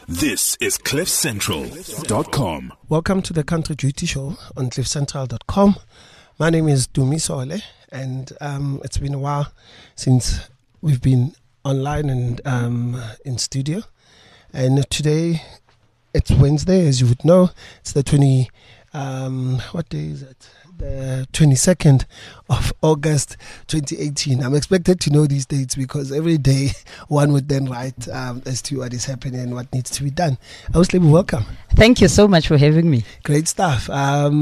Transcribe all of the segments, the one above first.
This is CliffCentral.com. Welcome to the Country Duty Show on CliffCentral.com. My name is Dumisole, and it's been a while since we've been online and in studio. And today, it's Wednesday, as you would know. It's the what day is it? The 22nd of August 2018. I'm expected to know these dates because every day one would then write as to what is happening and what needs to be done. Awuslebo, welcome. Thank you so much for having me. Great stuff. We have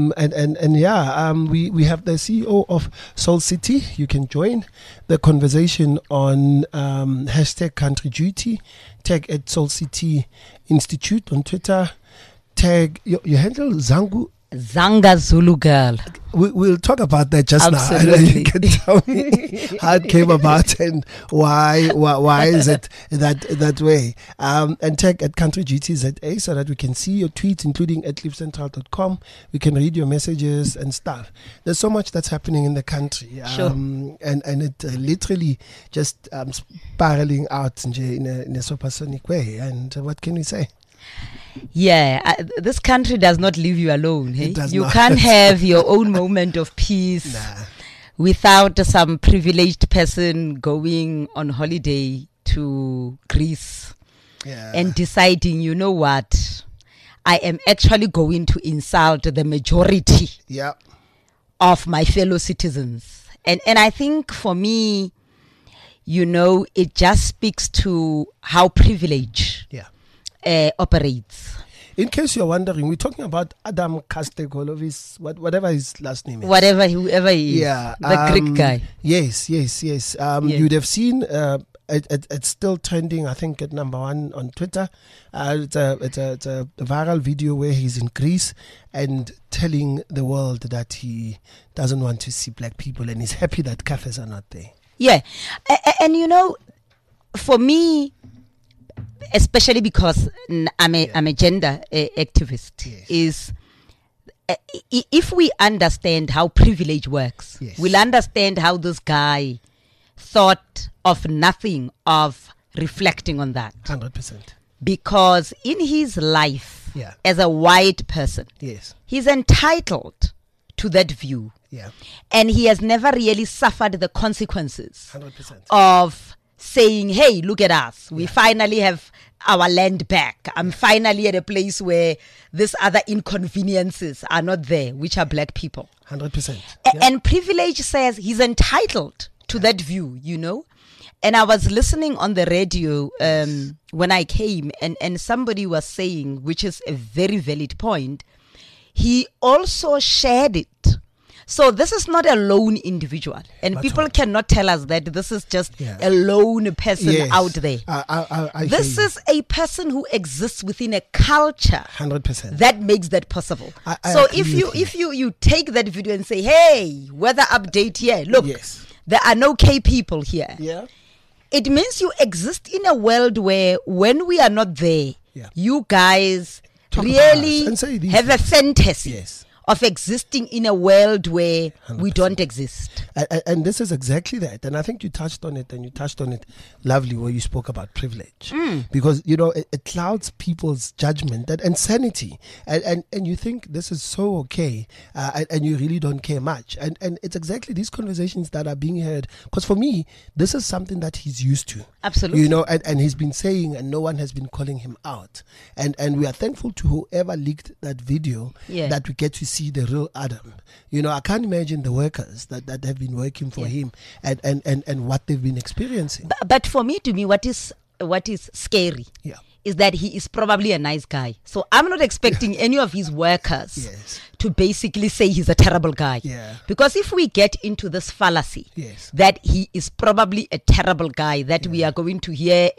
the CEO of Soul City. You can join the conversation on hashtag Country Duty. Tag at Soul City Institute on Twitter. Tag your handle Zanga Zulu Girl. We'll talk about that just Absolutely. now. You can tell me how it came about and why is it that way. And tag at Country GTZA so that we can see your tweets, including at CliffCentral.com. We can read your messages and stuff. There's so much that's happening in the country. Sure. And it literally just spiraling out in a supersonic way. And what can we say? Yeah, this country does not leave you alone. Hey? It does you not. can't have your own moment of peace without some privileged person going on holiday to Greece and deciding, you know what, I am actually going to insult the majority of my fellow citizens. And I think for me, you know, it just speaks to how privilege operates. In case you're wondering, we're talking about Adam Kastegolovis, whatever his last name is. Whoever he is. The Greek guy. Yes. You'd have seen it's still trending, I think, at number one on Twitter. It's a viral video where he's in Greece and telling the world that he doesn't want to see black people and he's happy that cafes are not there. Yeah. And you know, for me, especially because I'm a gender activist, is if we understand how privilege works, we'll understand how this guy thought of nothing of reflecting on that. 100%. Because in his life, as a white person, he's entitled to that view. And he has never really suffered the consequences 100%. of saying, hey, look at us. We finally have our land back. I'm finally at a place where these other inconveniences are not there, which are black people. 100%. And privilege says he's entitled to that view, you know. And I was listening on the radio when I came, and somebody was saying, which is a very valid point, he also shared it. So this is not a lone individual. And people cannot tell us that this is just a lone person out there. This is a person who exists within a culture 100% that makes that possible. So if you take that video and say, hey, weather update here, look, there are no K people here. It means you exist in a world where when we are not there, you guys really have a fantasy of existing in a world where 100%. We don't exist. And this is exactly that. And I think you touched on it, and you touched on it lovely where you spoke about privilege. Because, you know, it clouds people's judgment and sanity. And you think this is so okay, and you really don't care much. And it's exactly these conversations that are being heard. Because for me, this is something that he's used to. Absolutely. You know, and he's been saying, and no one has been calling him out. And we are thankful to whoever leaked that video that we get to see the real Adam. You know, I can't imagine the workers that have been working for him and what they've been experiencing. But for me, what is scary is that he is probably a nice guy. So I'm not expecting any of his workers to basically say he's a terrible guy. Because if we get into this fallacy that he is probably a terrible guy, that we are going to hear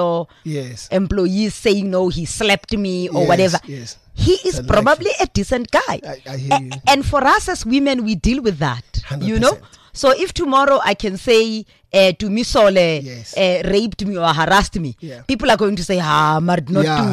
employees saying, no, he slapped me or whatever. He is probably a decent guy. I hear you. And for us as women, we deal with that. 100%. You know? So if tomorrow I can say Dumisole raped me or harassed me, people are going to say, but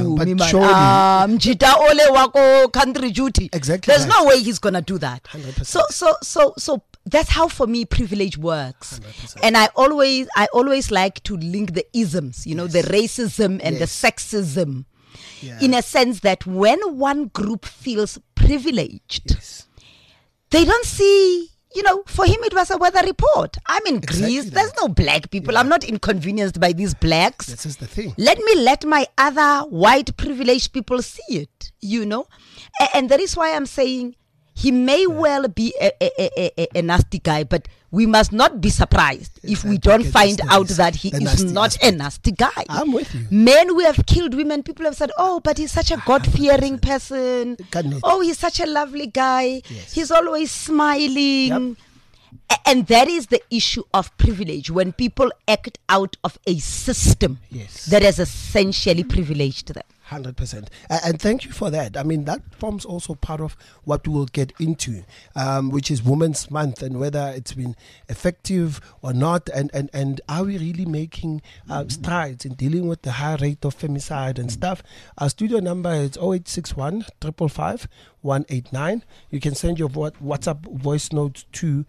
Mjita Ole wako country duty. Exactly. There's no way he's gonna do that. 100%. So that's how for me privilege works. 100%. And I always like to link the isms, you know, the racism and the sexism in a sense that when one group feels privileged, they don't see, for him it was a weather report. I'm in Greece, there's no black people. I'm not inconvenienced by these blacks. This is the thing. Let my other white privileged people see it, And that is why I'm saying he may well be a nasty guy, but we must not be surprised if we don't find out that he is not a nasty guy. I'm with you. Men who have killed women, people have said, oh, but he's such a God-fearing person. Oh, he's such a lovely guy. Yes. He's always smiling. And that is the issue of privilege, when people act out of a system that has essentially privileged them. 100%. And thank you for that. I mean, that forms also part of what we will get into, which is Women's Month, and whether it's been effective or not, and are we really making strides in dealing with the high rate of femicide and stuff. Our studio number is 0861 555 189. You can send your WhatsApp voice notes to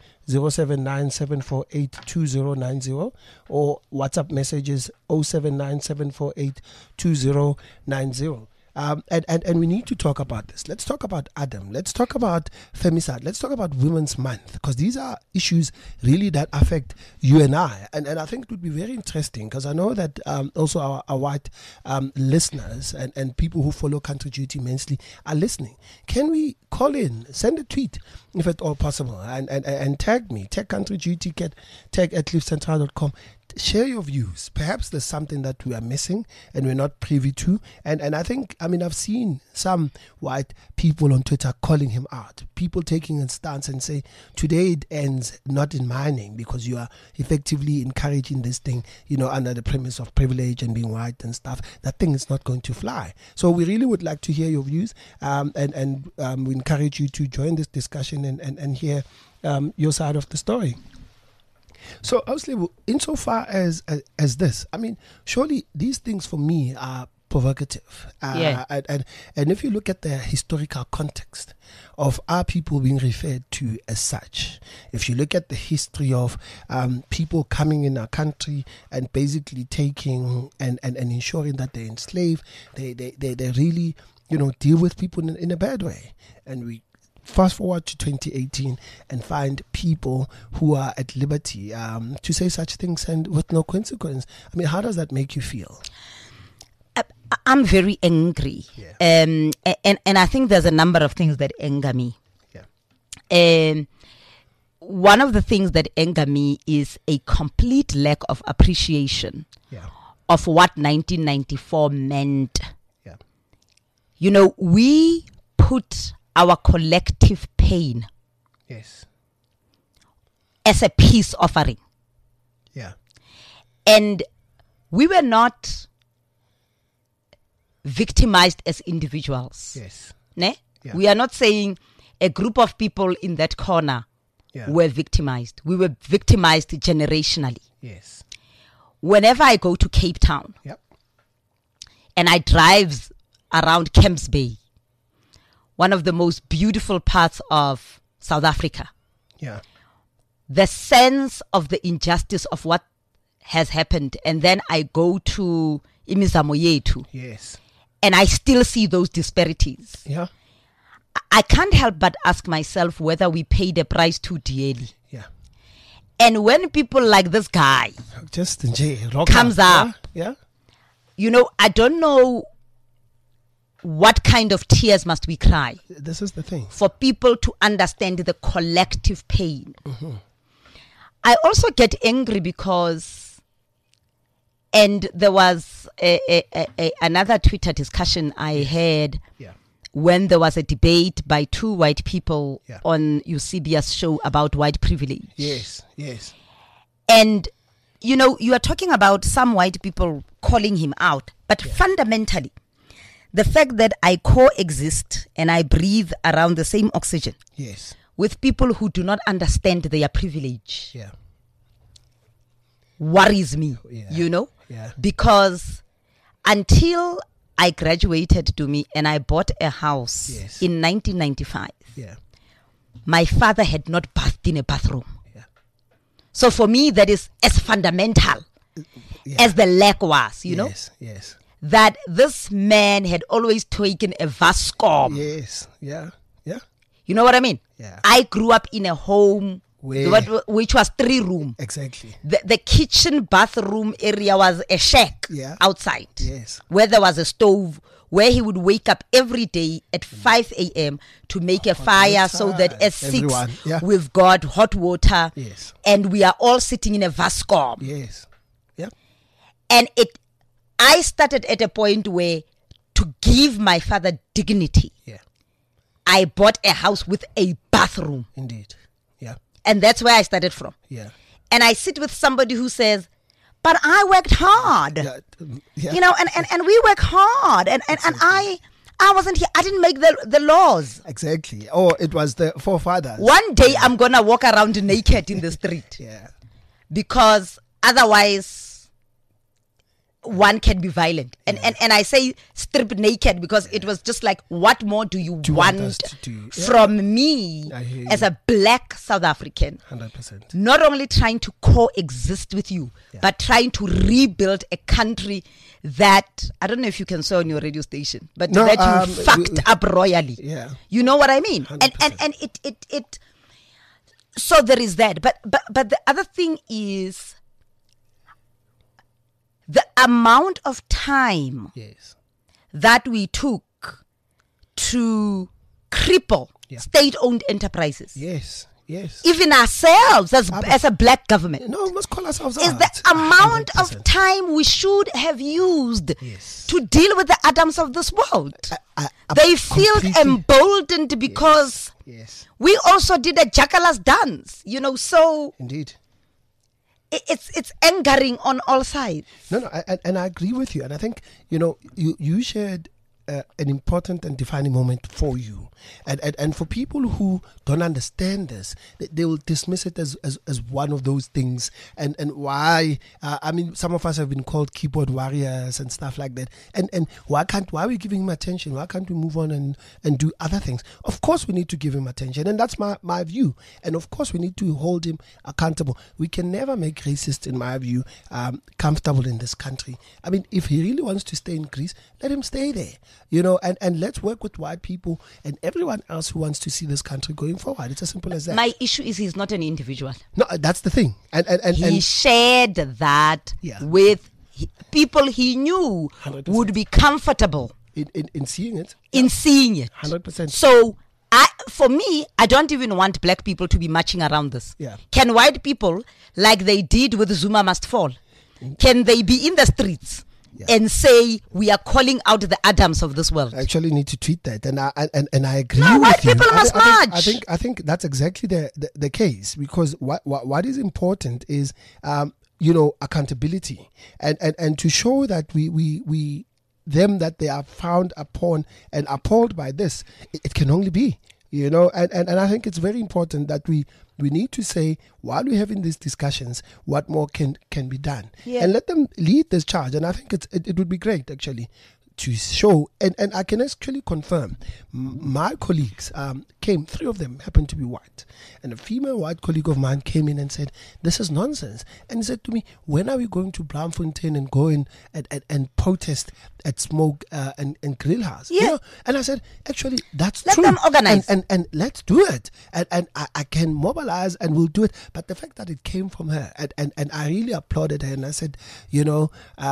0797482090 or WhatsApp messages 0797482090. And we need to talk about this. Let's talk about Adam. Let's talk about femicide. Let's talk about Women's Month, because these are issues really that affect you and I. And I think it would be very interesting, because I know that also our white listeners and people who follow Country Duty immensely are listening. Can we call in, send a tweet if at all possible, and tag me, tag Country Duty, tag at cliffcentral.com. Share your views. Perhaps there's something that we are missing and we're not privy to. And I think, I've seen some white people on Twitter calling him out. People taking a stance and say, today it ends not in my name, because you are effectively encouraging this thing, under the premise of privilege and being white and stuff. That thing is not going to fly. So we really would like to hear your views, and we encourage you to join this discussion and hear your side of the story. So, obviously, insofar as this, surely these things for me are provocative. And if you look at the historical context of our people being referred to as such, if you look at the history of people coming in our country and basically taking and ensuring that they enslave, they really, deal with people in a bad way. And we fast forward to 2018 and find people who are at liberty to say such things and with no consequence. How does that make you feel? I'm very angry. And I think there's a number of things that anger me. One of the things that anger me is a complete lack of appreciation of what 1994 meant. We put our collective pain as a peace offering. And we were not victimized as individuals. We are not saying a group of people in that corner were victimized. We were victimized generationally. Whenever I go to Cape Town and I drive around Camps Bay, one of the most beautiful parts of South Africa, the sense of the injustice of what has happened, and then I go to Imizamo Yethu, and I still see those disparities. I can't help but ask myself whether we paid the price too dearly. And when people like this guy comes up, I don't know what kind of tears must we cry. This is the thing. For people to understand the collective pain. I also get angry because, and there was another Twitter discussion I had when there was a debate by two white people on Eusebia's show about white privilege. And, you are talking about some white people calling him out, but fundamentally, the fact that I coexist and I breathe around the same oxygen with people who do not understand their privilege worries me, because until I graduated to me and I bought a house in 1995, my father had not bathed in a bathroom. So for me, that is as fundamental as the lack was, that this man had always taken a Vascom. Yes. Yeah. Yeah. You know what I mean? Yeah. I grew up in a home which was 3-room. Exactly. The kitchen bathroom area was a shack outside. Yes. Where there was a stove, where he would wake up every day at 5 a.m. to make a fire so that at 6 we've got hot water. Yes. And we are all sitting in a Vascom. Yes. Yeah. And I started at a point where, to give my father dignity, I bought a house with a bathroom. Indeed. Yeah. And that's where I started from. Yeah. And I sit with somebody who says, but I worked hard. You know, and we work hard. And I wasn't here. I didn't make the laws. Exactly. Oh, it was the forefathers. One day I'm going to walk around naked in the street. Yeah. Because otherwise one can be violent. And I say strip naked because it was just like, what more do you want from me as a black South African? 100%. Not only trying to coexist with you, but trying to rebuild a country that, I don't know if you can say on your radio station, but that you fucked up royally. Yeah. You know what I mean? 100%. And it so there is that. But the other thing is the amount of time that we took to cripple state-owned enterprises. Yes. Yes. Even ourselves as a black government. No, we must call ourselves is out. The amount 100%. Of time we should have used to deal with the Adams of this world. They feel emboldened because we also did a jackalas dance, you know, so indeed. It's angering on all sides. No, and I agree with you. And I think, you know, you shared an important and defining moment for you. And for people who don't understand this, they will dismiss it as one of those things. And why, I mean, some of us have been called keyboard warriors and stuff like that. And why are we giving him attention? Why can't we move on and do other things? Of course we need to give him attention. And that's my view. And of course we need to hold him accountable. We can never make racists, in my view, comfortable in this country. I mean, if he really wants to stay in Greece, let him stay there. You know, and let's work with white people and everyone else who wants to see this country going forward. It's as simple as that. My issue is he's not an individual. No, that's the thing. And he shared that with people he knew 100%. Would be comfortable in seeing it. In seeing it. 100%. So for me, I don't even want black people to be marching around this. Yeah. Can white people, like they did with Zuma Must Fall, can they be in the streets and say we are calling out the Adams of this world? I actually need to tweet that, and I agree no, with white you. People must march. I think that's exactly the case, because what is important is you know, accountability and to show that we them that they are frowned upon and appalled by this. It can only be, you know, and I think it's very important that we need to say, while we're having these discussions, what more can be done, and let them lead this charge. And I think it would be great, actually, to show, and I can actually confirm, my colleagues came, 3 of them happened to be white, and a female white colleague of mine came in and said, this is nonsense. And he said to me, when are we going to Bloemfontein and go in and protest at Smoke and Grill House? You know? And I said, actually, that's true. Let them organize. And let's do it. And I can mobilize and we'll do it. But the fact that it came from her, and I really applauded her, and I said, you know,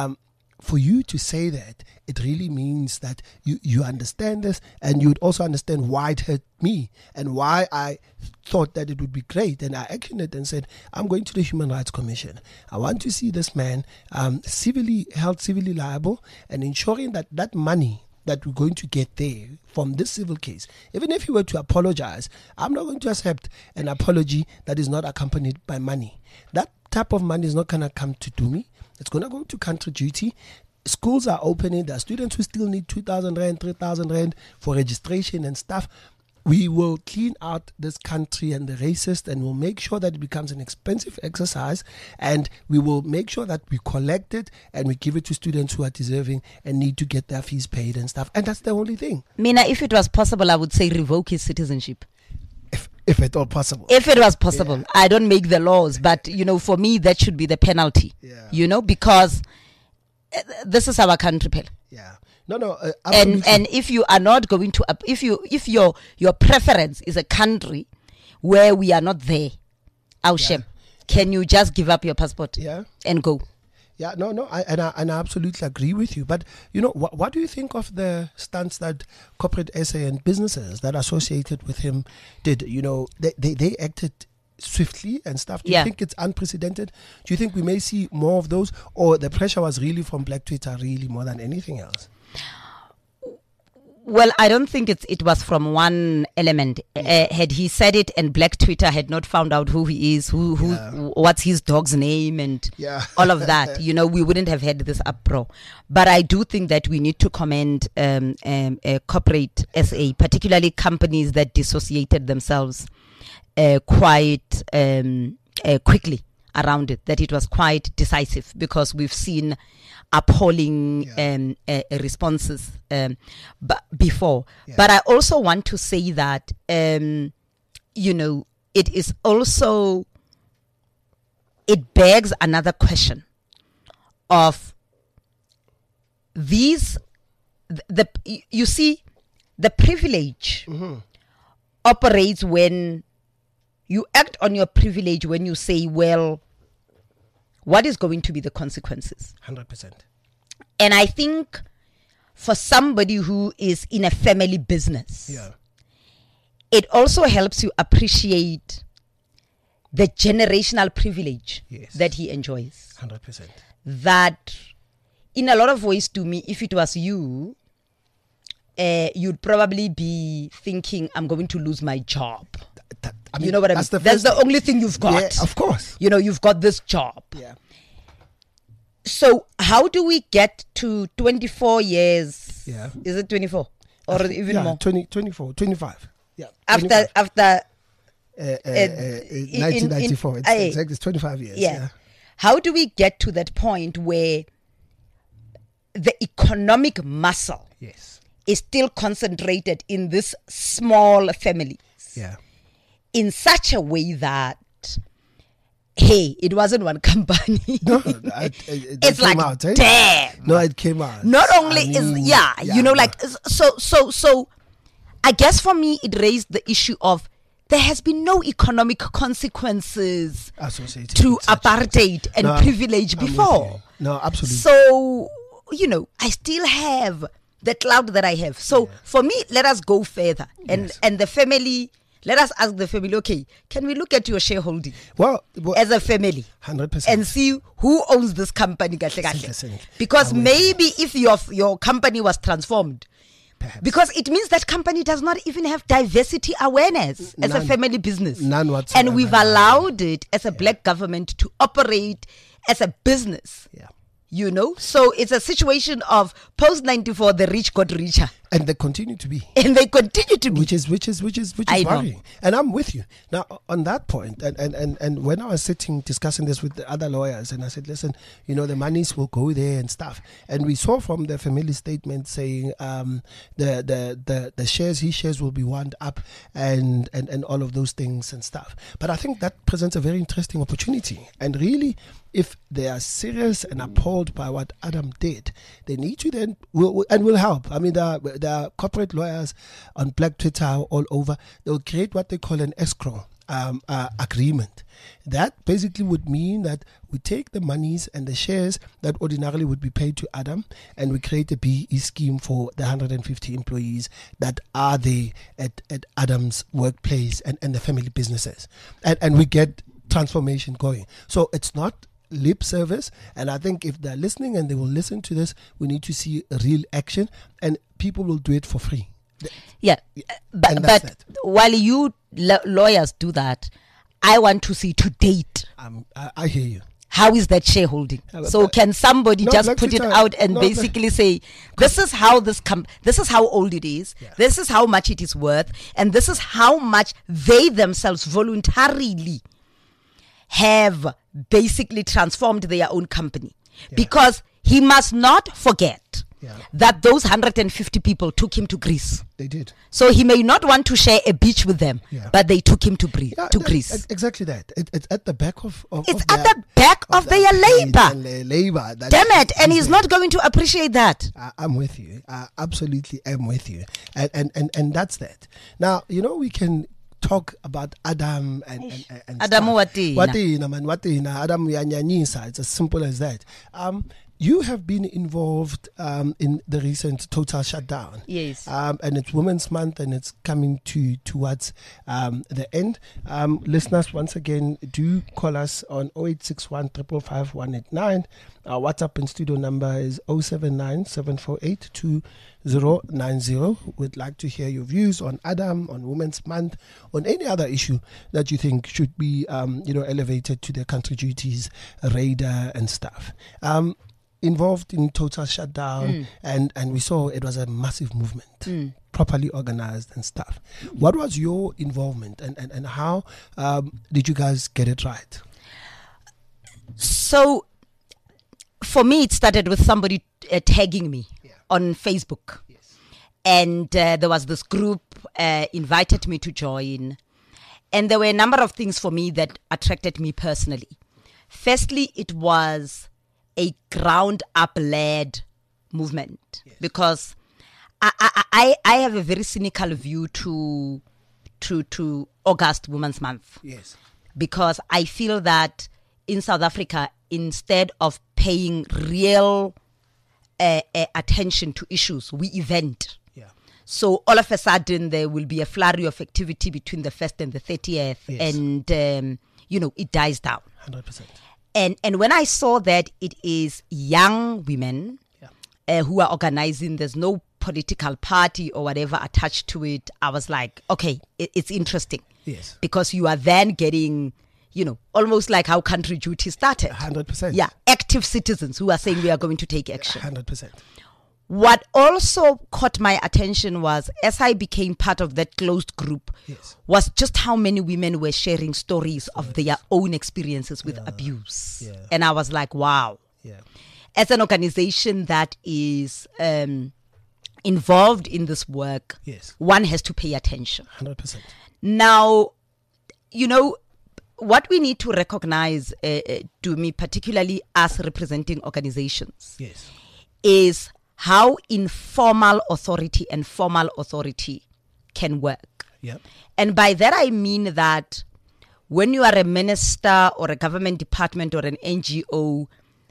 for you to say that, it really means that you understand this, and you would also understand why it hurt me and why I thought that it would be great. And I actioned it and said, I'm going to the Human Rights Commission. I want to see this man civilly liable, and ensuring that that money that we're going to get there from this civil case, even if he were to apologize, I'm not going to accept an apology that is not accompanied by money. That type of money is not going to come to Dumi. It's going to go to country duty. Schools are opening. There are students who still need 2,000 rand, 3,000 rand for registration and stuff. We will clean out this country and the racist, and we'll make sure that it becomes an expensive exercise, and we will make sure that we collect it and we give it to students who are deserving and need to get their fees paid and stuff. And that's the only thing. Mina, if it was possible, I would say revoke his citizenship. If at all possible. If it was possible. I don't make the laws, but, you know, for me, that should be the penalty. You know, because this is our country, Pella. Yeah. No. And if you are not going to, if your preference is a country where we are not there, Aushem, can you just give up your passport and go? Yeah, no, I absolutely agree with you. But, you know, what do you think of the stance that corporate SA and businesses that associated with him did? You know, they acted swiftly and stuff. Do you think it's unprecedented? Do you think we may see more of those? Or the pressure was really from Black Twitter really more than anything else? Well, I don't think it was from one element. Had he said it and Black Twitter had not found out who he is, what's his dog's name and all of that, you know, we wouldn't have had this uproar. But I do think that we need to commend corporate SA, particularly companies that dissociated themselves quite quickly around it, that it was quite decisive, because we've seen appalling responses before. But I also want to say that, you know, it is also, it begs another question of these, you see, the privilege operates when you act on your privilege, when you say, well, what is going to be the consequences? 100%. And I think for somebody who is in a family business, it also helps you appreciate the generational privilege that he enjoys. 100%. That in a lot of ways, to me, if it was you, you'd probably be thinking, I'm going to lose my job. I mean, you know what I mean? That's the only thing you've got. Yeah, of course. You know, you've got this job. Yeah. So how do we get to 24 years? Yeah. Is it 24 or even more? 24, 25. Yeah. After 1994. It's 25 years. Yeah. How do we get to that point where the economic muscle is still concentrated in this small family? Yeah. In such a way that, hey, it wasn't one company. No, it's like, out, damn. No, it came out. Not only you know, like, so I guess for me, it raised the issue of there has been no economic consequences associated to apartheid and privilege before. No, absolutely. So, you know, I still have the cloud that I have. So for me, let us go further. And the family... Let us ask the family, okay, can we look at your shareholding as a family 100%. and see who owns this company? Because maybe if your company was transformed, perhaps. Because it means that company does not even have diversity awareness as a family business. None whatsoever. And we've allowed it as a black government to operate as a business. Yeah. You know, so it's a situation of post 94, the rich got richer. And they continue to be. Which is worrying. And I'm with you. Now, on that point, and when I was discussing this with the other lawyers, and I said, listen, you know, the monies will go there and stuff. And we saw from the family statement saying the shares, his shares will be wound up and all of those things and stuff. But I think that presents a very interesting opportunity. And really, if they are serious and appalled by what Adam did, they need to then, will help. I mean, there are corporate lawyers on Black Twitter all over. They'll create what they call an escrow agreement. That basically would mean that we take the monies and the shares that ordinarily would be paid to Adam, and we create a BE scheme for the 150 employees that are there at Adam's workplace and the family businesses. And we get transformation going. So it's not lip service, and I think if they're listening and they will listen to this, we need to see real action, and people will do it for free. But while you lawyers do that, I want to see to date. I hear you. How is that shareholding? So can somebody just put it out and basically say, this is how this is how old it is, this is how much it is worth, and this is how much they themselves voluntarily have basically transformed their own company. Because he must not forget that those 150 people took him to Greece. They did. So he may not want to share a beach with them, but they took him to Greece. Exactly that. It's at the back of it's at the back of their labor. Damn it. And he's not going to appreciate that. I'm with you. I absolutely am with you. And that's that. Now, we can talk about Adam and Adam Watina. Adam Yanyanyisa. It's as simple as that. You have been involved in the recent total shutdown. Yes. And it's Women's Month and it's coming towards the end. Listeners, once again, do call us on 0861 555 189. Our WhatsApp and studio number is 079 748 2090. We'd like to hear your views on Adam, on Women's Month, on any other issue that you think should be, elevated to their country duties, radar and stuff. Involved in total shutdown, and we saw it was a massive movement, properly organized and stuff. What was your involvement, and how did you guys get it right? So, for me, it started with somebody tagging me on Facebook. Yes. And there was this group invited me to join. And there were a number of things for me that attracted me personally. Firstly, it was a ground-up led movement, because I have a very cynical view to August Women's Month. Yes. Because I feel that in South Africa, instead of paying real attention to issues, we event. Yeah. So all of a sudden there will be a flurry of activity between the 1st and the 30th, and it dies down. 100%. And when I saw that it is young women who are organizing, there's no political party or whatever attached to it, I was like, okay, it's interesting. Yes. Because you are then getting, almost like how country duty started. 100%. Yeah, active citizens who are saying we are going to take action. 100%. What also caught my attention was, as I became part of that closed group, was just how many women were sharing stories of their own experiences with abuse. Yeah. And I was like, wow. Yeah. As an organization that is involved in this work, one has to pay attention. 100%. Now, what we need to recognize, to me, particularly us representing organizations, is how informal authority and formal authority can work. Yep. And by that I mean that when you are a minister or a government department or an NGO,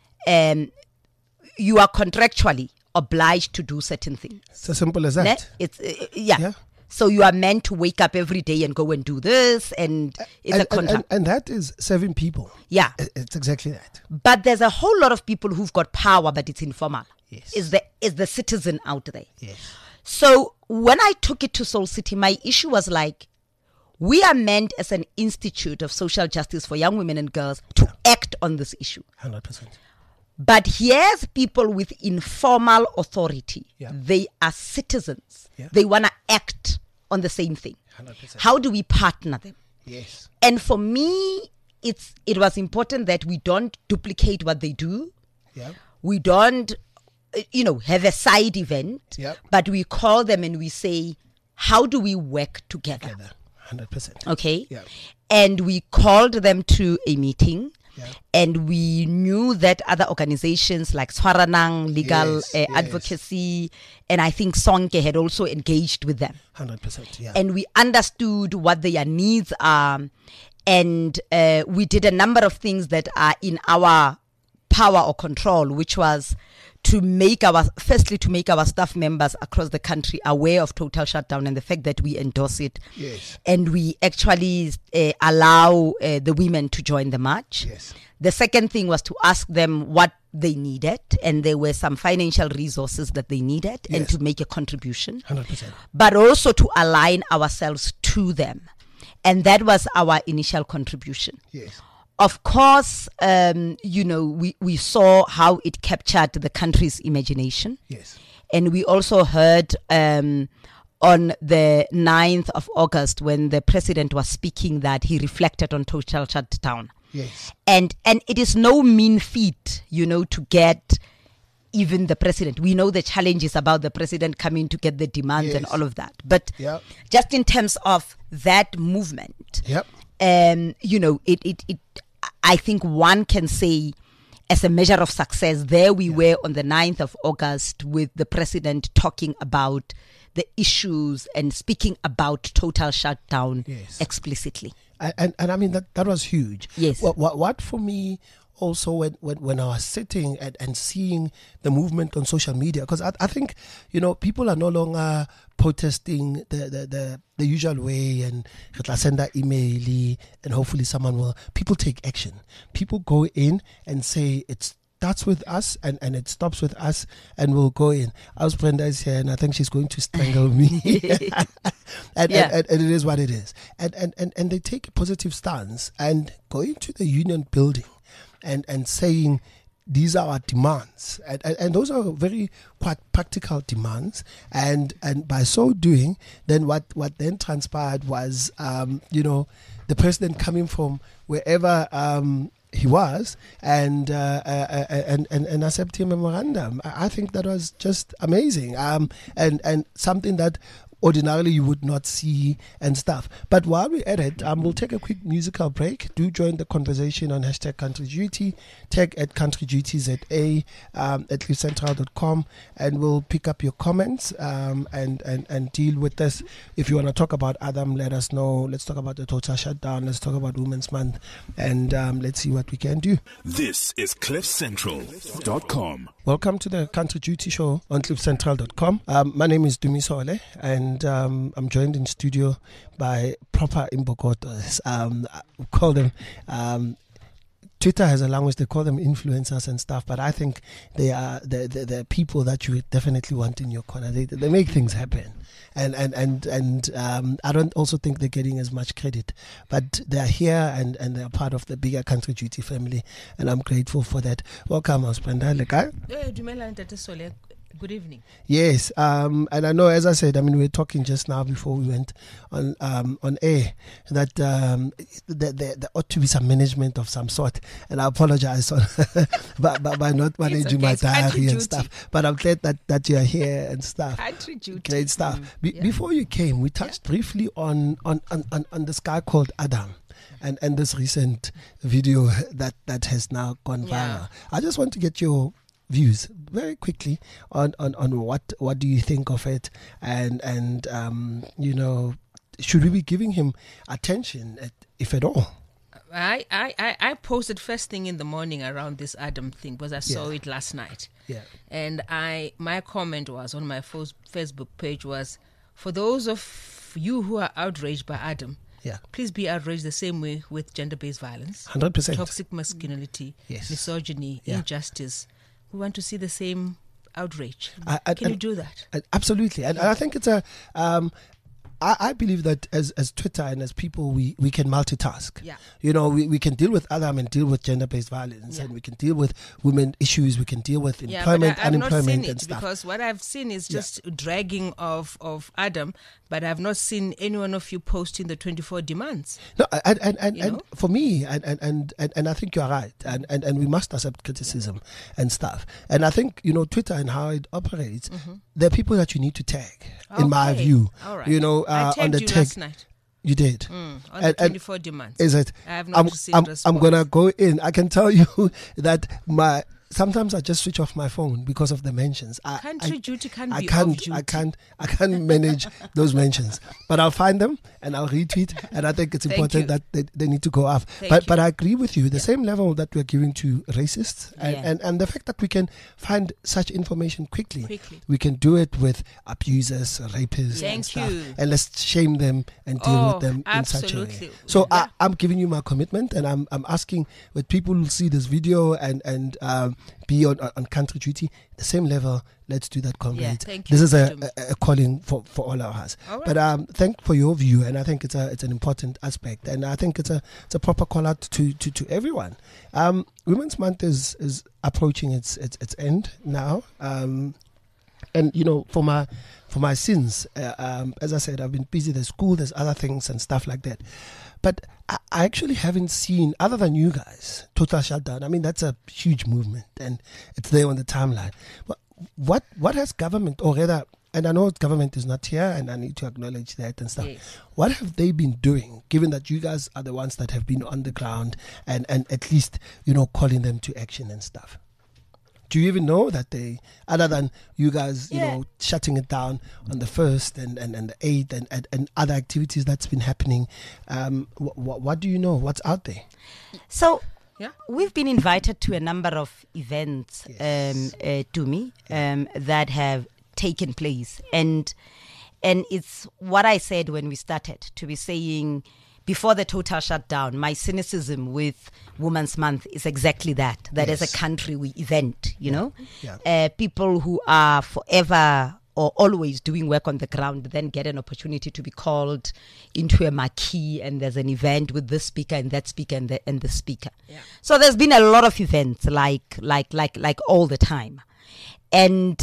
you are contractually obliged to do certain things. It's as simple as that. It's So you are meant to wake up every day and go and do this, and it's a contract. And that is serving people. Yeah. It's exactly that. But there's a whole lot of people who've got power, but it's informal. Yes. Is the citizen out there. Yes. So when I took it to Soul City, my issue was like, we are meant as an institute of social justice for young women and girls to act on this issue. 100%. But here's people with informal authority. Yeah. They are citizens. Yeah. They want to act on the same thing. 100%. How do we partner them? Yes. And for me, it was important that we don't duplicate what they do. Yeah. We don't, have a side event. Yeah. But we call them and we say, how do we work together? 100%. Okay. Yeah. And we called them to a meeting. Yeah. And we knew that other organizations like Swaranang, Legal Advocacy, and I think Sonke had also engaged with them. 100%, yeah. And we understood what their needs are. And we did a number of things that are in our power or control, which was to make our staff members across the country aware of total shutdown and the fact that we endorse it. Yes. And we actually allow the women to join the march. Yes. The second thing was to ask them what they needed, and there were some financial resources that they needed, and to make a contribution. 100%. But also to align ourselves to them. And that was our initial contribution. Yes. Of course, we saw how it captured the country's imagination. Yes. And we also heard on the 9th of August when the president was speaking that he reflected on total shutdown. Yes. And it is no mean feat, to get even the president. We know the challenge is about the president coming to get the demands and all of that. But just in terms of that movement, you know, it I think one can say, as a measure of success, there we were on the 9th of August with the president talking about the issues and speaking about total shutdown explicitly. And I mean, that was huge. Yes. What for me also when I was sitting and seeing the movement on social media, because I think, you know, people are no longer protesting the usual way and send an email and hopefully people take action. People go in and say it starts with us and it stops with us and we'll go in. As Brenda is here and I think she's going to strangle me. and it is what it is. And they take a positive stance and go into the union building and saying these are our demands, and those are very quite practical demands, and by so doing, then what then transpired was you know, the president coming from wherever he was and accepting a memorandum. I think that was just amazing, and something that ordinarily you would not see and stuff. But while we're at it, we'll take a quick musical break. Do join the conversation on hashtag Country Duty, tag at Country Duty ZA, at cliffcentral.com, and we'll pick up your comments and deal with this. If you want to talk about Adam, let us know. Let's talk about the total shutdown. Let's talk about Women's Month, and let's see what we can do. This is cliffcentral.com. Welcome to the Country Duty Show on cliffcentral.com. My name is Dumiso Ole, and I'm joined in studio by proper Imbokotos. We call them, Twitter has a language, they call them influencers and stuff, but I think they are the people that you definitely want in your corner. They make things happen. And I don't also think they're getting as much credit, but they're here and they're part of the bigger Country Duty family, and I'm grateful for that. Welcome, Brenda. Good evening. Yes, and I know, as I said, I mean, we were talking just now before we went on air that there ought to be some management of some sort, and I apologize by not managing my diary and stuff. But I'm glad that you're here and stuff. Country Duty. Great stuff. Before you came, we touched briefly on this guy called Adam. And this recent video that has now gone viral. I just want to get your views very quickly on what do you think of it, and you know, should we be giving him attention if at all? I posted first thing in the morning around this Adam thing because I saw it last night. And my comment was on my Facebook page was, for those of you who are outraged by Adam, please be outraged the same way with gender-based violence, 100%, toxic masculinity, misogyny, injustice. We want to see the same outrage. Can you do that? Absolutely. And I think it's I believe that as Twitter and as people, we can multitask. You know, we can deal with Adam and deal with gender-based violence, and we can deal with women issues, we can deal with employment, unemployment and stuff. Because what I've seen is just dragging of Adam, but I've not seen any one of you posting the 24 demands. No, and for me, and I think you're right, and we must accept criticism and stuff. And I think, you know, Twitter and how it operates, there are people that you need to tag, in my view. All right. You know, I tagged on the you tag. Last night. You did. On the 24 demands. Is it? I have not seen response. I'm going to go in. I can tell you that sometimes I just switch off my phone because of the mentions. Country Duty can be off duty. I can't manage those mentions. But I'll find them and I'll retweet, and I think it's important that they need to go off. But I agree with you. The same level that we're giving to racists and the fact that we can find such information quickly. We can do it with abusers, rapists and stuff. And let's shame them and deal with them in such a way. So I'm giving you my commitment, and I'm asking with people who see this video and be on Country Duty, the same level. Let's do that, comrades. This is a calling for all of us. Right. But thank for your view, and I think it's an important aspect, and I think it's a proper call out to everyone. Women's Month is approaching its end now, and you know, for my for my sins. As I said, I've been busy. There's school, there's other things and stuff like that. But I actually haven't seen, other than you guys, total shutdown. I mean, that's a huge movement, and it's there on the timeline. But what has government, or rather, and I know government is not here, and I need to acknowledge that and stuff. Yes. What have they been doing, given that you guys are the ones that have been on the ground and at least, calling them to action and stuff? Do you even know that they, other than you guys, shutting it down on the 1st and the 8th and other activities that's been happening, what do you know? What's out there? So we've been invited to a number of events, that have taken place. And it's what I said when we started, to be saying, before the total shutdown, my cynicism with Women's Month is exactly that as a country we event, people who are forever or always doing work on the ground then get an opportunity to be called into a marquee, and there's an event with this speaker and that speaker and the speaker. Yeah. So there's been a lot of events like all the time. And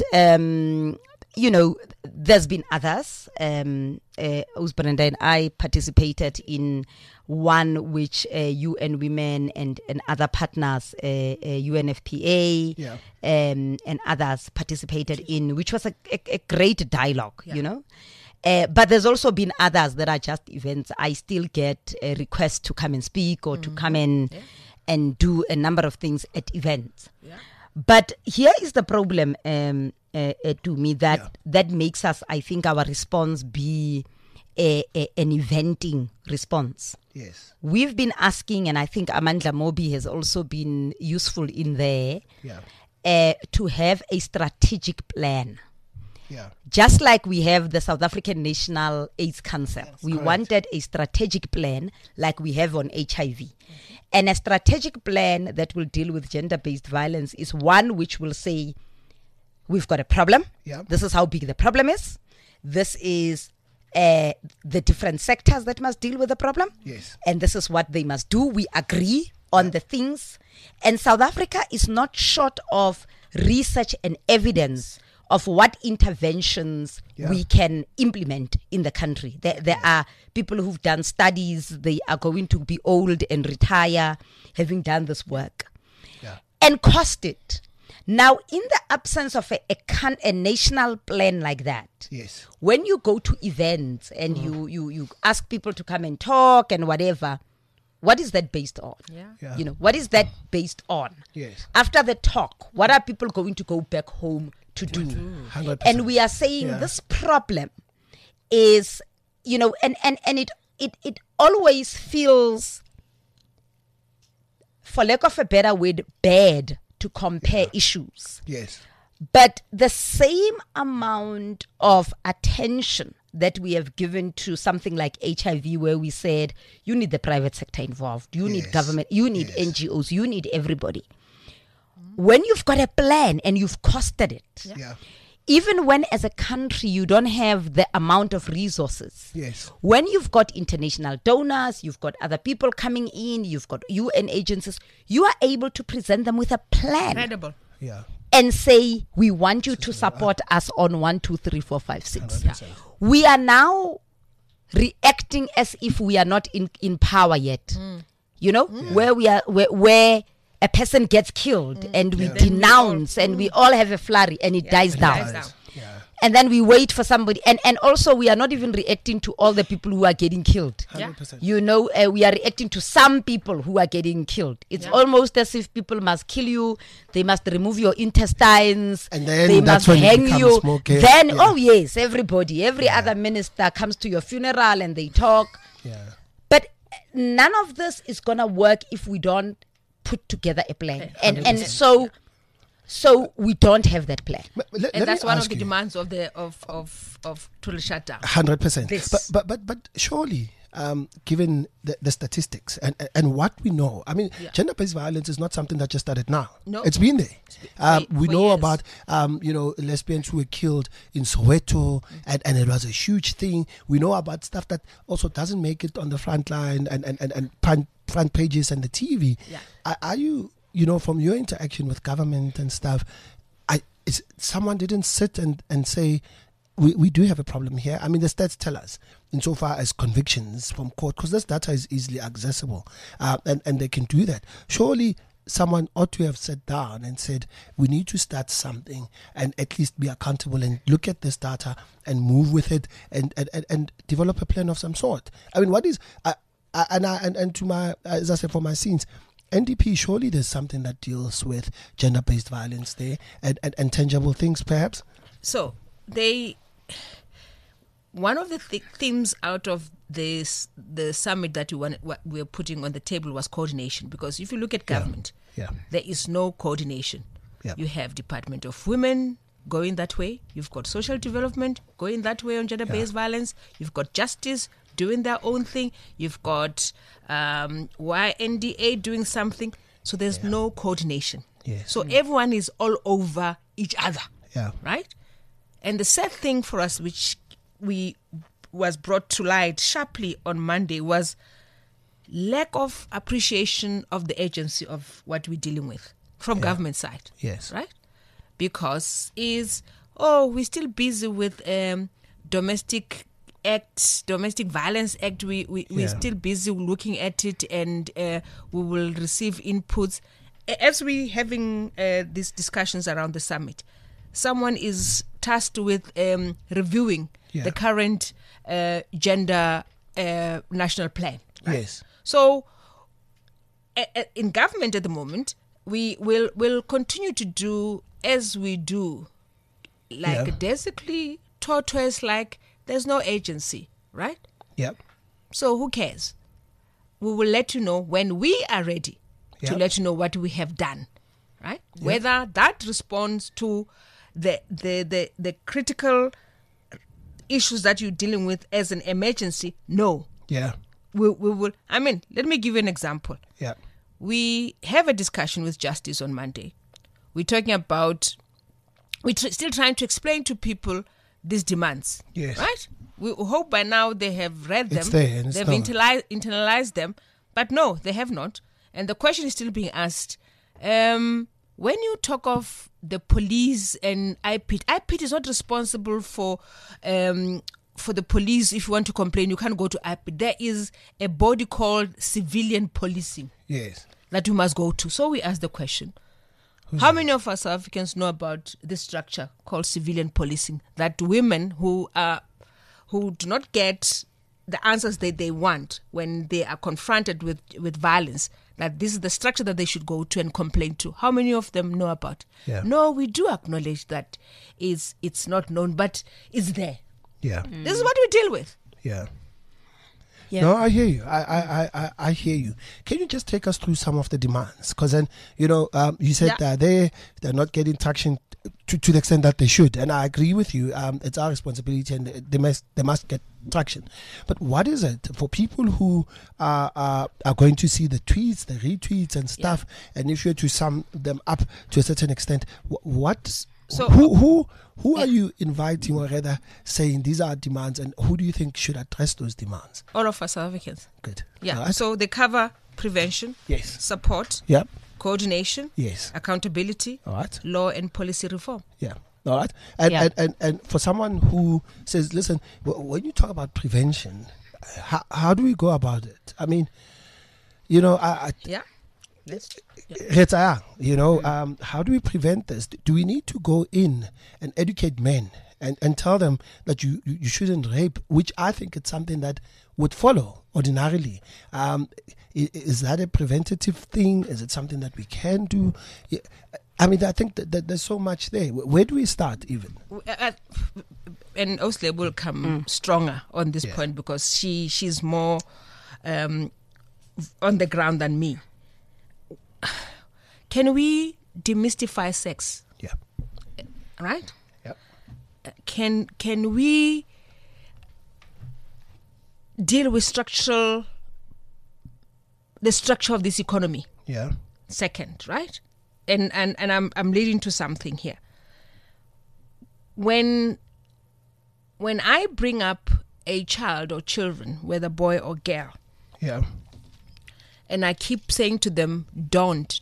there's been others. Usbrenda and I participated in one which UN Women and other partners, UNFPA, and others participated in, which was a great dialogue, But there's also been others that are just events. I still get a request to come and speak or to come and do a number of things at events. Yeah. But here is the problem, to me, that makes us, I think, our response be an eventing response. Yes. We've been asking, and I think Amandla Mobi has also been useful in there, to have a strategic plan. Yeah. Just like we have the South African National AIDS Council, we wanted a strategic plan like we have on HIV. Mm-hmm. And a strategic plan that will deal with gender-based violence is one which will say, we've got a problem. Yeah. This is how big the problem is. This is the different sectors that must deal with the problem. Yes. And this is what they must do. We agree on the things. And South Africa is not short of research and evidence of what interventions we can implement in the country. There are people who've done studies. They are going to be old and retire having done this work and cost it. Now, in the absence of a national plan like that, when you go to events and you ask people to come and talk and whatever, what is that based on? What is that based on? Yes. After the talk, what are people going to go back home to do? 100%. And we are saying this problem is, and it always feels, for lack of a better word, bad to compare issues. Yes. But the same amount of attention that we have given to something like HIV, where we said, you need the private sector involved, you need government, you need NGOs, you need everybody. When you've got a plan and you've costed it, even when as a country you don't have the amount of resources, when you've got international donors, you've got other people coming in, you've got UN agencies, you are able to present them with a plan. Incredible. Yeah. And say, we want you to support us on 1, 2, 3, 4, 5, 6. We are now reacting as if we are not in power yet. Where we are, where a person gets killed and we denounce and we all have a flurry and it dies down. And then we wait for somebody. And also we are not even reacting to all the people who are getting killed. 100%. We are reacting to some people who are getting killed. It's almost as if people must kill you. They must remove your intestines. And then they that's must when hang you. Then, everybody. Every other minister comes to your funeral and they talk. But none of this is going to work if we don't put together a plan. And so we don't have that plan. And that's one of the demands of the total shutdown. 100%. But surely, given the statistics and what we know, I mean, gender-based violence is not something that just started now. No. It's been there. We know years. about lesbians who were killed in Soweto, and it was a huge thing. We know about stuff that also doesn't make it on the front line and front pages and the TV. Are you, from your interaction with government and stuff, someone didn't sit and say, we do have a problem here. I mean, the stats tell us, insofar as convictions from court, because this data is easily accessible, and they can do that. Surely someone ought to have sat down and said, we need to start something and at least be accountable and look at this data and move with it and develop a plan of some sort. I mean, what is and to my, as I said, for my scenes, NDP, surely there's something that deals with gender-based violence there and tangible things, perhaps. So one of the themes out of the summit that we're putting on the table was coordination, because if you look at government, there is no coordination. You have Department of Women going that way, you've got social development going that way on gender-based violence, you've got justice doing their own thing, you've got YNDA doing something, so there's no coordination. So everyone is all over each other, right? And the sad thing for us, which was brought to light sharply on Monday, was lack of appreciation of the agency of what we're dealing with from government side. Right? Because we're still busy with domestic violence act. We're still busy looking at it, and we will receive inputs. As we're having these discussions around the summit, someone is tasked with reviewing the current gender national plan. Right? Yes. So in government at the moment, we will continue to do as we do, like basically tortoise, like there's no agency, right? So who cares? We will let you know when we are ready to let you know what we have done, right? Whether that responds to the critical issues that you're dealing with as an emergency, no. We will. I mean, let me give you an example. We have a discussion with Justice on Monday. We're talking about, still trying to explain to people these demands. Right? We hope by now they have read them. They've internalized them. But no, they have not. And the question is still being asked. When you talk of the police and IPIT is not responsible for the police. If you want to complain, you can't go to IPIT. There is a body called civilian policing that you must go to. So we ask the question, how many of us South Africans know about this structure called civilian policing, that women who do not get the answers that they want when they are confronted with violence, that this is the structure that they should go to and complain to? How many of them know about? No, we do acknowledge that it's not known, but it's there. This is what we deal with. No, I hear you. I hear you. Can you just take us through some of the demands? Because then, you said that they're not getting traction to the extent that they should, and I agree with you. It's our responsibility, and they must get traction. But what is it for people who are going to see the tweets, the retweets, and stuff? And if you're to sum them up to a certain extent, who are you inviting, or rather saying these are demands, and who do you think should address those demands? All of us South Africans. Good. Right. So they cover prevention, support, coordination, accountability, law and policy reform. All right. And for someone who says, listen, when you talk about prevention, how do we go about it? I mean, how do we prevent this? Do we need to go in and educate men and tell them that you shouldn't rape, which I think it's something that would follow ordinarily? Is that a preventative thing? Is it something that we can do? I mean, I think that there's so much there. Where do we start even? And Osley will come stronger on this point, because she's more on the ground than me. Can we demystify sex? Right? Can we deal with the structure of this economy? Second, right? And I'm leading to something here. When I bring up a child or children, whether boy or girl, and I keep saying to them, don't,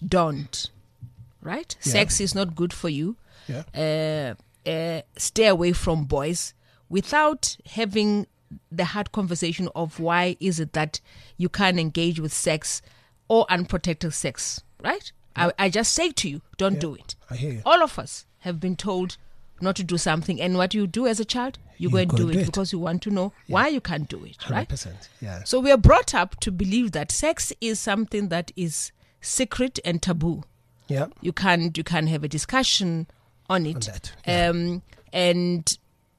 right? Sex is not good for you. Stay away from boys. without having the hard conversation of why is it that you can't engage with sex or unprotected sex, right? Yeah. I just say to you, don't do it. I hear you. All of us have been told not to do something, and what you do as a child, you go and do it because you want to know why you can't do it, 100%, right? 100%, yeah. So we are brought up to believe that sex is something that is secret and taboo. Yeah. You can't have a discussion on it. On that, yeah. And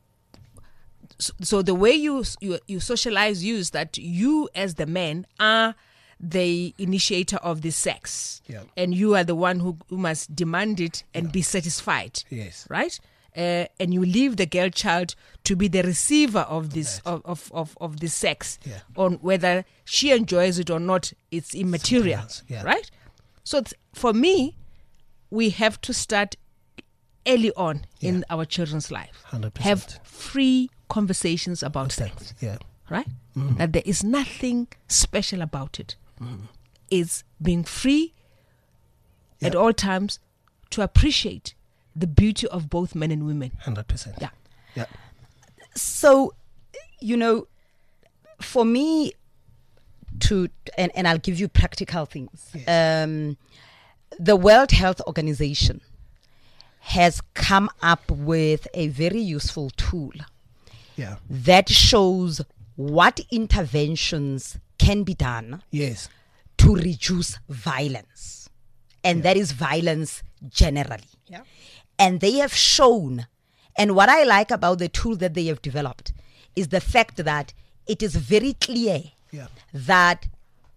so the way you socialize you is that you as the man are the initiator of the sex. Yeah. And you are the one who must demand it and be satisfied. Yes. Right? And you leave the girl child to be the receiver of this of this sex. Yeah. On whether she enjoys it or not, it's immaterial. Yeah. Right? So for me, we have to start early on in our children's life. 100%. Have free conversations about sex. Yeah. Right? Mm-hmm. That there is nothing special about it. Mm-hmm. It's being free at all times to appreciate the beauty of both men and women. 100%. Yeah. Yeah. So, for me and I'll give you practical things. Yes. The World Health Organization has come up with a very useful tool that shows what interventions can be done to reduce violence. And that is violence generally. Yeah. And they have shown, and what I like about the tool that they have developed is the fact that it is very clear that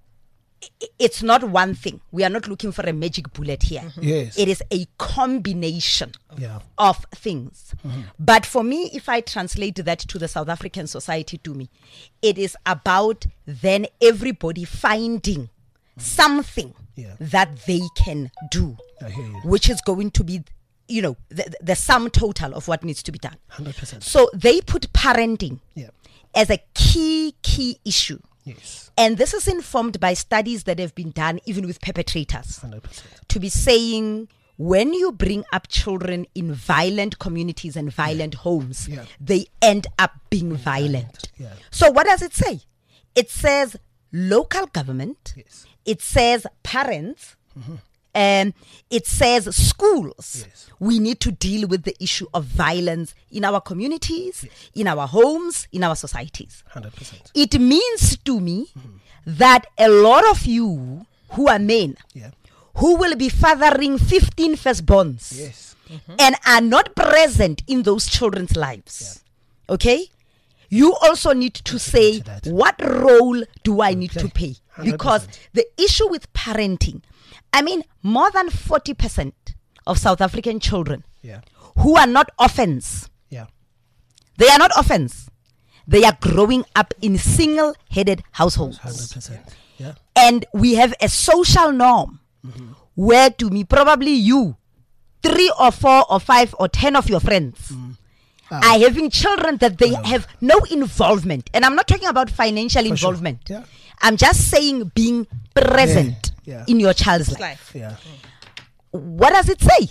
it's not one thing. We are not looking for a magic bullet here. Mm-hmm. Yes. It is a combination of things. Mm-hmm. But for me, if I translate that to the South African society, to me, it is about then everybody finding something that they can do, which is going to be, the sum total of what needs to be done. 100%. So they put parenting as a key issue. Yes. And this is informed by studies that have been done even with perpetrators. 100%. To be saying, when you bring up children in violent communities and violent homes, they end up being violent. Yeah. So what does it say? It says local government. Yes. It says parents. Mm-hmm. And it says schools. Yes. We need to deal with the issue of violence in our communities, in our homes, in our societies. 100%. It means to me that a lot of you who are men, who will be fathering 15 firstborns and are not present in those children's lives, okay? You also need to say, what role do I need to play? 100%. Because the issue with parenting, more than 40% of South African children who are not orphans, they are not orphans. They are growing up in single-headed households. 100%. Yeah. And we have a social norm where to me, probably you, 3 or 4 or 5 or 10 of your friends are having children that they have no involvement. And I'm not talking about financial involvement. Sure. Yeah. I'm just saying being present in your child's life. Yeah. What does it say?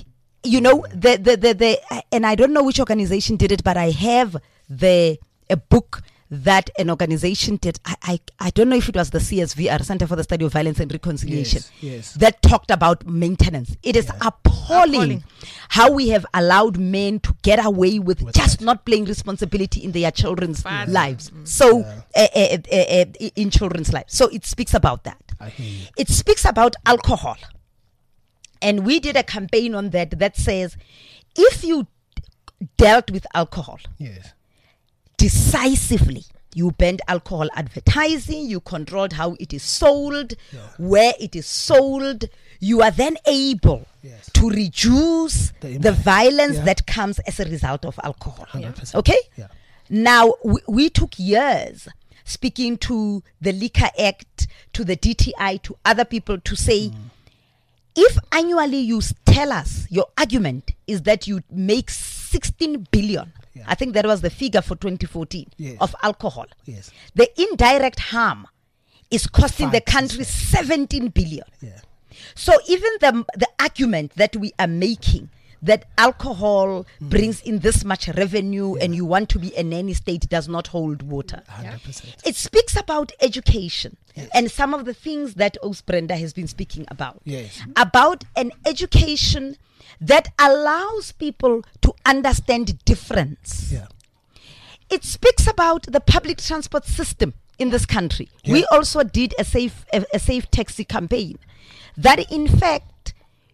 The and I don't know which organization did it, but I have a book that an organization did. I don't know if it was the CSV, Center for the Study of Violence and Reconciliation, that talked about maintenance. It is appalling how we have allowed men to get away with just not playing responsibility in their children's lives. So, in children's lives. So it speaks about that. I hear you. It speaks about alcohol. And we did a campaign on that says, if you dealt with alcohol decisively, you banned alcohol advertising, you controlled how it is sold, where it is sold, you are then able to reduce the violence that comes as a result of alcohol. 100%. Okay? Yeah. Now, we took years speaking to the Liquor Act, to the DTI, to other people to say, if annually you tell us, your argument is that you make 16 billion, I think that was the figure for 2014, of alcohol. Yes. The indirect harm is costing the country 17 billion. Yeah. So even the argument that we are making, that alcohol brings in this much revenue and you want to be a nanny state does not hold water. 100%. It speaks about education and some of the things that Brenda has been speaking about. Yes. About an education that allows people to understand difference. Yeah. It speaks about the public transport system in this country. Yeah. We also did a safe taxi campaign that in fact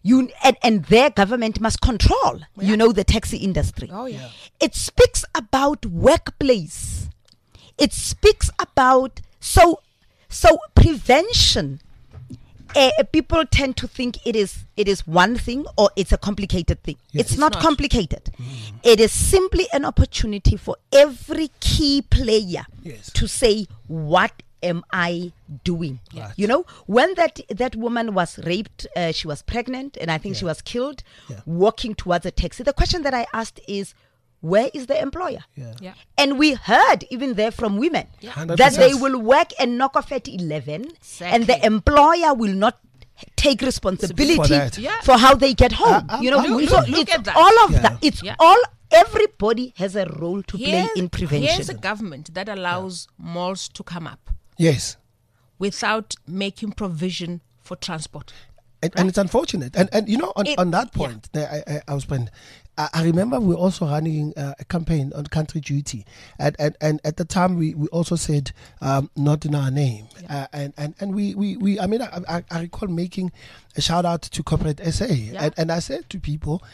and their government must control, the taxi industry. Oh, yeah. It speaks about workplace. It speaks about so prevention. People tend to think it is one thing or it's a complicated thing. Yes. It's not complicated. It is simply an opportunity for every key player to say, what am I doing? Right. When that woman was raped, she was pregnant and I think she was killed walking towards a taxi. The question that I asked is, where is the employer? Yeah. And we heard even there from women that they will work and knock off at 11 and the employer will not take responsibility for how they get home. Look at that. All of that. It's all, everybody has a role to play in prevention. Here's a government that allows malls to come up. Yes. Without making provision for transport. And it's unfortunate. And on that point, I was playing. I remember we were also running a campaign on Country Duty, and at the time we also said not in our name, and we I mean I recall making a shout out to Corporate SA, and I said to people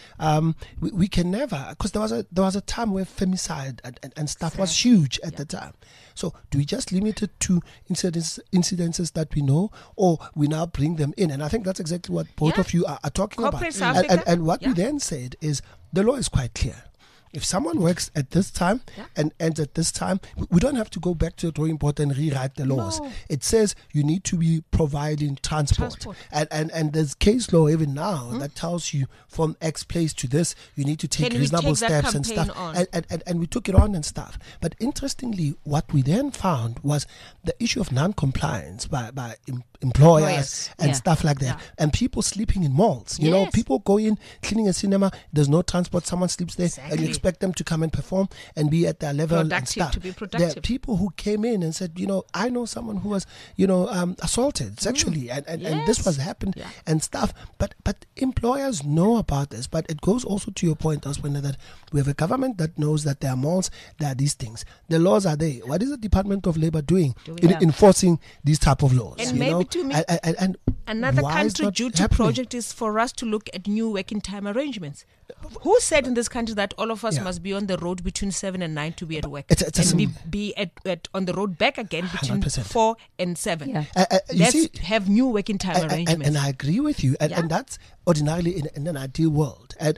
we can never, because there was a time where femicide and stuff was huge at the time. So do we just limit it to incidences that we know, or we now bring them in? And I think that's exactly what both of you are talking Corporate about. And what we then said is, the law is quite clear. If someone works at this time and ends at this time, we don't have to go back to the drawing board and rewrite the laws. No. It says you need to be providing transport. And there's case law even now that tells you from X place to this, you need to take reasonable steps and stuff. And we took it on and stuff. But interestingly, what we then found was the issue of non-compliance by employers and stuff like that. And people sleeping in malls. You know, people go in, cleaning a cinema, there's no transport, someone sleeps there, and you expect them to come and perform and be at their level and stuff. To be productive. There are people who came in and said, I know someone who was, assaulted sexually and this was happened and stuff. But employers know about this. But it goes also to your point, Oswena, that we have a government that knows that there are malls, there are these things. The laws are there. What is the Department of Labor doing in enforcing these type of laws? And maybe to me, and another Country Duty project is for us to look at new working time arrangements. Who said in this country that all of us must be on the road between 7 and 9 to be at work, and be at on the road back again between 4 and 7? Let's have new working time arrangements. And I agree with you, and that's ordinarily in an ideal world, and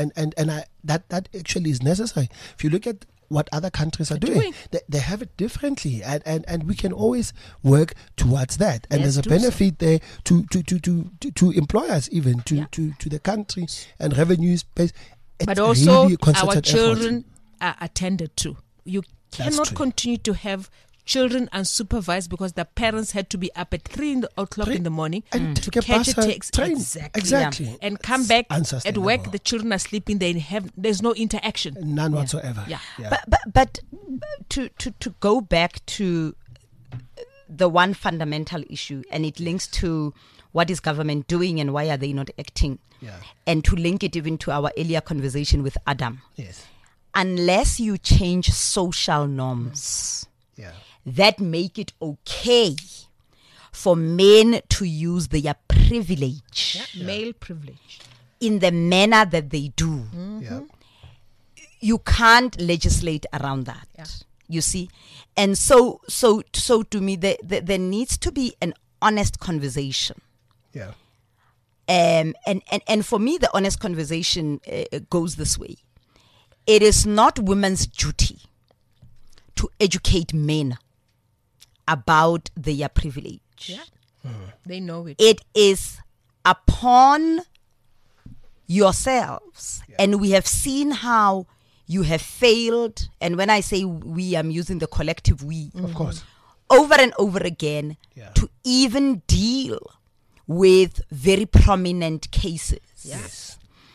that actually is necessary. If you look at what other countries are doing. They have it differently, and we can always work towards that. And there's a benefit there to employers, even to the country and revenues. But also really our children are attended to. You cannot continue to have children unsupervised because the parents had to be up at 3 o'clock in the morning to catch a taxi. Exactly. And come back at work, the children are sleeping, there's no interaction. None whatsoever. But to go back to the one fundamental issue, and it links to what is government doing and why are they not acting, and to link it even to our earlier conversation with Adam. Unless you change social norms that make it okay for men to use their privilege, male privilege, in the manner that they do, you can't legislate around that. You see, and so to me, there needs to be an honest conversation. And for me, the honest conversation goes this way: it is not women's duty to educate men about their privilege. They know it. It is upon yourselves. And we have seen how you have failed. And when I say we, I'm using the collective we. Of course. Over and over again to even deal with very prominent cases.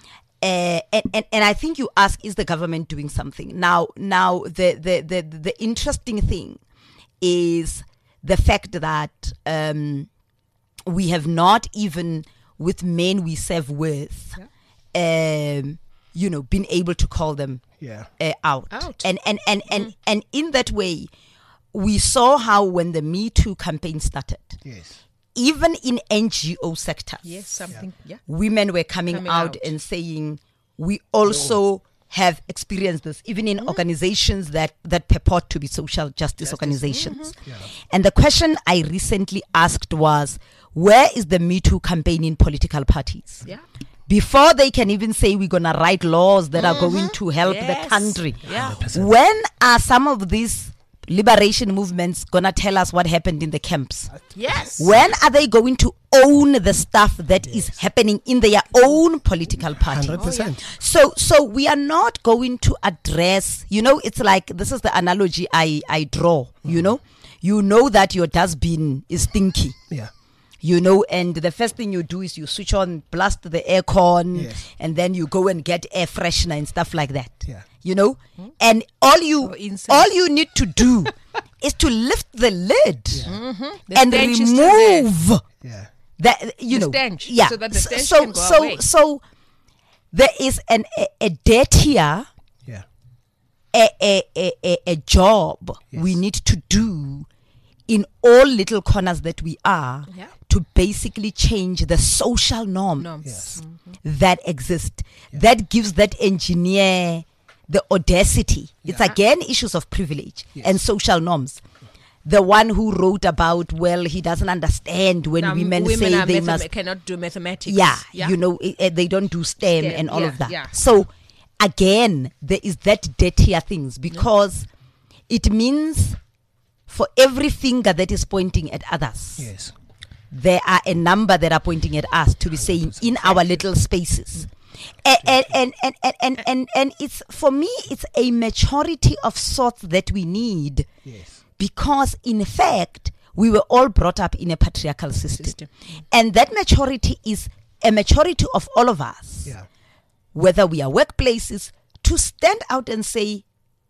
and I think you ask, is the government doing something? Now the interesting thing is the fact that we have not even with men we serve with, been able to call them out. And in that way, we saw how when the Me Too campaign started, even in NGO sectors, women were coming out and saying, we also have experienced this, even in organizations that purport to be social justice organizations. And the question I recently asked was, where is the Me Too campaign in political parties? Before they can even say we're going to write laws that are going to help the country. When are some of these liberation movements going to tell us what happened in the camps? When are they going to own the stuff that is happening in their own political party? 100%. So we are not going to address, it's like, this is the analogy I draw, you know that your dustbin is stinky. And the first thing you do is you switch on, blast the aircon, and then you go and get air freshener and stuff like that. And all you need to do is to lift the lid and remove the stench. So that the stench can go away. So there is a dirtier a job we need to do in all little corners that we are to basically change the social norms that exist. That gives that engineer the audacity. It's again issues of privilege and social norms. The one who wrote about, he doesn't understand when women say they cannot do mathematics. They don't do STEM and all of that. So again, there is that dirtier things, because it means for every finger that is pointing at others, there are a number that are pointing at us to be saying in our little spaces. And it's, for me, it's a maturity of sorts that we need, because in fact we were all brought up in a patriarchal system. And that maturity is a maturity of all of us, whether we are workplaces, to stand out and say,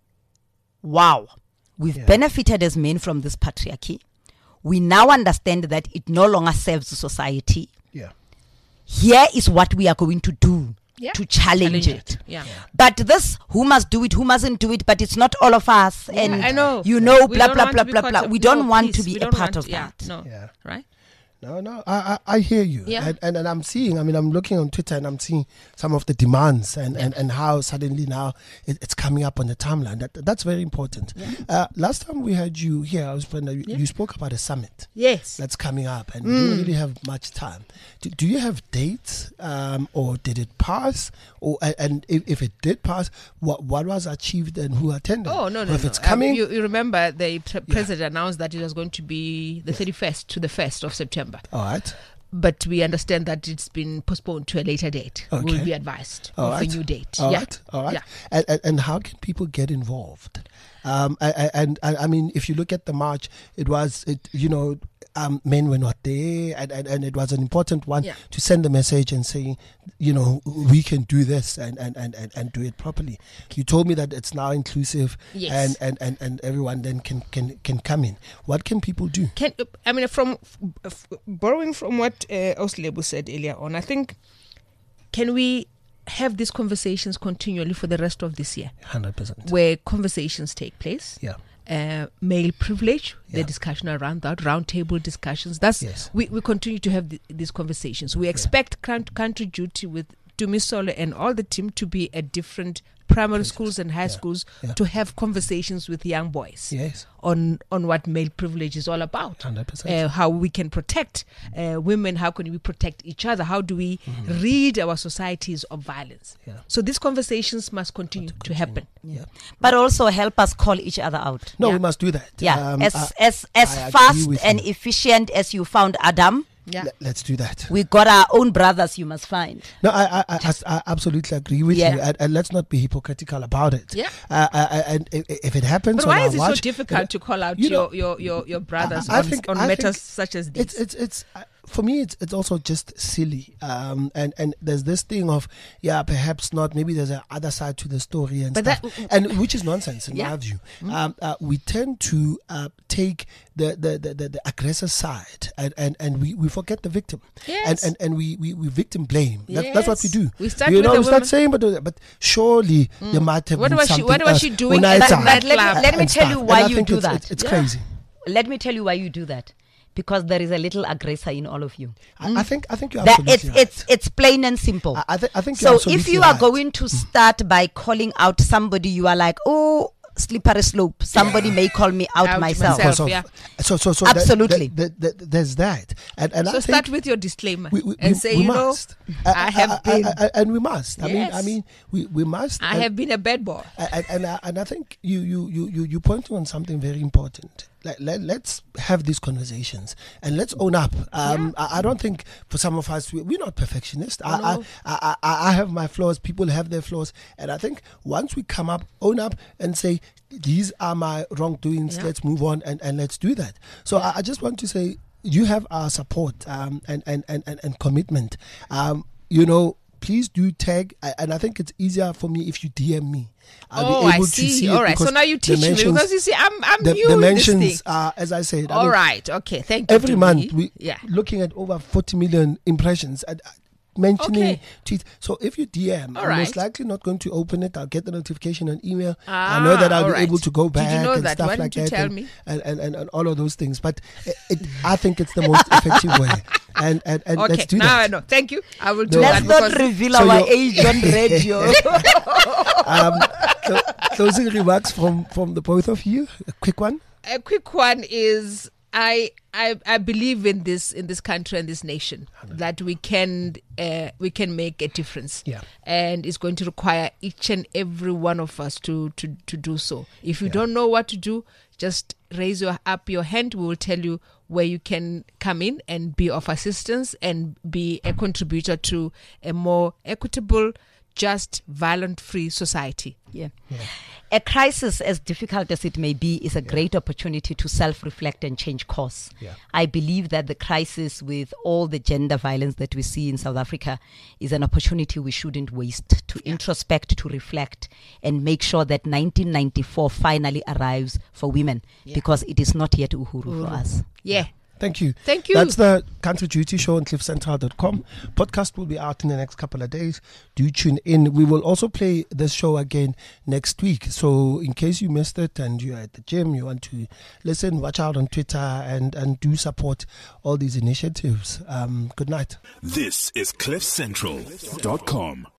wow, we've benefited as men from this patriarchy. We now understand that it no longer serves society. Here is what we are going to do to challenge it. But this, who must do it, who mustn't do it, but it's not all of us. And I know. Blah, blah, blah, blah, blah. We don't want to be a part of that. Right? No, I hear you. And I'm seeing, I'm looking on Twitter and I'm seeing some of the demands and how suddenly now it's coming up on the timeline. That's very important. Last time we had you here, you spoke about a summit. That's coming up, and we didn't really have much time. Do you have dates, or did it pass? And if it did pass, what was achieved and who attended? Oh, no. If it's coming. You remember the president announced that it was going to be the 31st to the 1st of September. All right. But we understand that it's been postponed to a later date. We'll be advised of a new date. All right. And how can people get involved? If you look at the march, men were not there, and it was an important one to send a message and say, we can do this and do it properly. You told me that it's now inclusive, and everyone then can come in. What can people do? From borrowing from what Oslebu said earlier on, I think, can we have these conversations continually for the rest of this year? 100%. Where conversations take place. Male privilege, the discussion around that, roundtable discussions. We continue to have these conversations. We expect country duty with Dumisole and all the team to be at different primary schools and high schools to have conversations with young boys on what male privilege is all about. 100%. How we can protect women, how can we protect each other, how do we rid our societies of violence. So these conversations must continue to happen. But also help us call each other out. We must do that. As fast and efficient as you found Adam. Let's do that. We got our own brothers you must find. No, I absolutely agree with you. And let's not be hypocritical about it. And if it happens, but why is it so difficult to call out your brothers on matters such as this? for me, it's also just silly. And there's this thing of, perhaps not. Maybe there's a other side to the story and stuff, and which is nonsense in my view. We tend to take the aggressor side, and we forget the victim. Yes. And we victim blame. That's what we do. We start with we start saying, but surely there might have been something. What was she doing? Let me tell you why you do that. It's crazy. Let me tell you why you do that. Because there is a little aggressor in all of you. I think you're absolutely right. It's plain and simple. I think so. If you are going to start by calling out somebody, you are like, oh, slippery slope. Somebody may call me out myself. So absolutely. There's that. And so start with your disclaimer and say, you know, I have been, and we must. Yes. I mean, we must. I have been a bad boy. And I think you pointing on something very important. Let's have these conversations and let's own up. I don't think for some of us we're not perfectionists. I have my flaws. People have their flaws, and I think once we come up, own up, and say these are my wrongdoings. Let's move on and let's do that. So I just want to say you have our support and commitment. Please do tag, and I think it's easier for me if you DM me. I see. All right. So now you teach me, because you see, I'm new the in mentions this thing. are, as I said. All right. Okay. Thank you. Every month we looking at over 40 million impressions. Mentioning tweets. So if you DM, I'm most likely not going to open it. I'll get the notification on email. I know that I'll be able to go back and stuff Why like didn't that. You tell me? And all of those things. But I think it's the most effective way. And okay, let's do now that. I know. Thank you. I will do Let's that. Let's not reveal our age on radio. Closing remarks from the both of you. A quick one. A quick one is I believe in this country and this nation that we can make a difference. And it's going to require each and every one of us to do so. If you don't know what to do, just raise up your hand. We will tell you where you can come in and be of assistance and be a contributor to a more equitable, just, violent-free society. A crisis, as difficult as it may be, is a great opportunity to self-reflect and change course. I believe that the crisis with all the gender violence that we see in South Africa is an opportunity we shouldn't waste to introspect, to reflect, and make sure that 1994 finally arrives for women, because it is not yet Uhuru for us. Thank you. Thank you. That's the Country Duty Show on cliffcentral.com. Podcast will be out in the next couple of days. Do tune in. We will also play this show again next week. So in case you missed it and you're at the gym, you want to listen, watch out on Twitter and do support all these initiatives. Good night. This is cliffcentral.com.